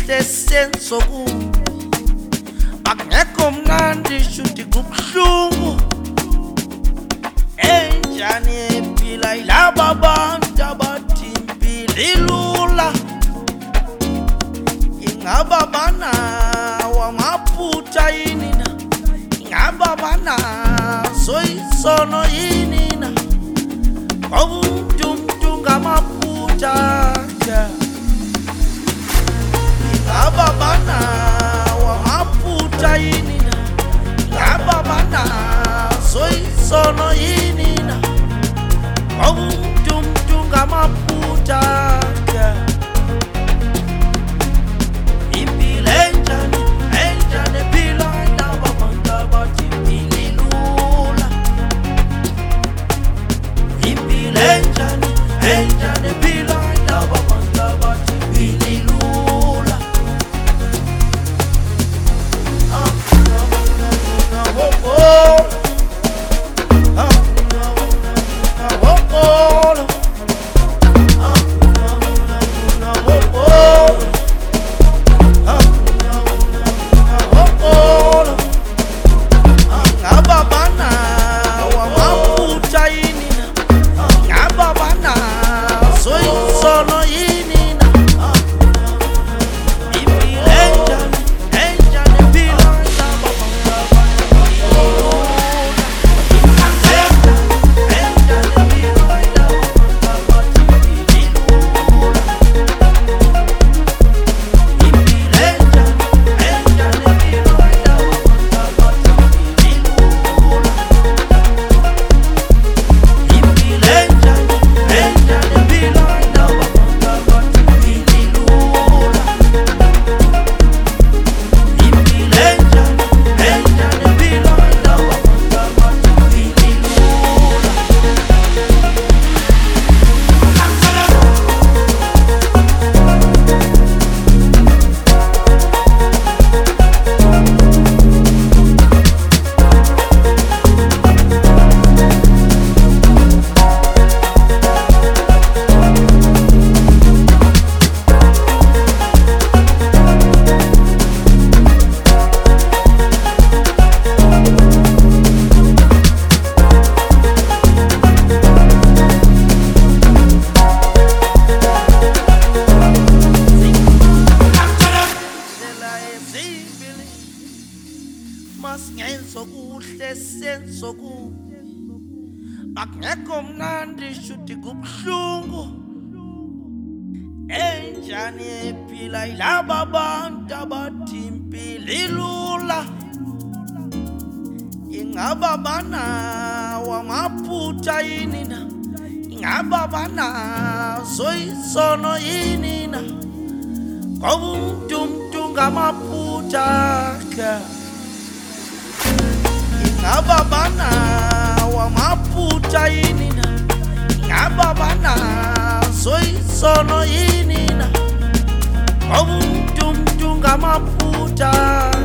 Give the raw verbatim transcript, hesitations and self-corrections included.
kuhle senzo kubi akungekho mnandi shuthi kubuhlungu enjani ephila ilaba bantu abathi impilo ilula ingaba banawo amaphutha yini na ingaba banazo isono yini na ngoba ngamaphutha ingaba banawo amaphutha yini na ingaba banazo isono yini na ngoba ngamaphutha impilo enjani enjani ephila ilaba bantu abathi impilo ilula impilo enjani enjani ephila ilaba bantu abathi impilo ilula masingenzo kuhle senzo kubi akungekho mnandi shuthi kubuhlungu enjani ephila ilaba bantu abathi impilo ilula ingaba banawo amaphutha yini na ingaba banazo isono yini na ngoba umuntu ngamaphutha ingaba banawo amaphutha yini na ingaba banazo isono yini na ngoba umuntu ngamaphutha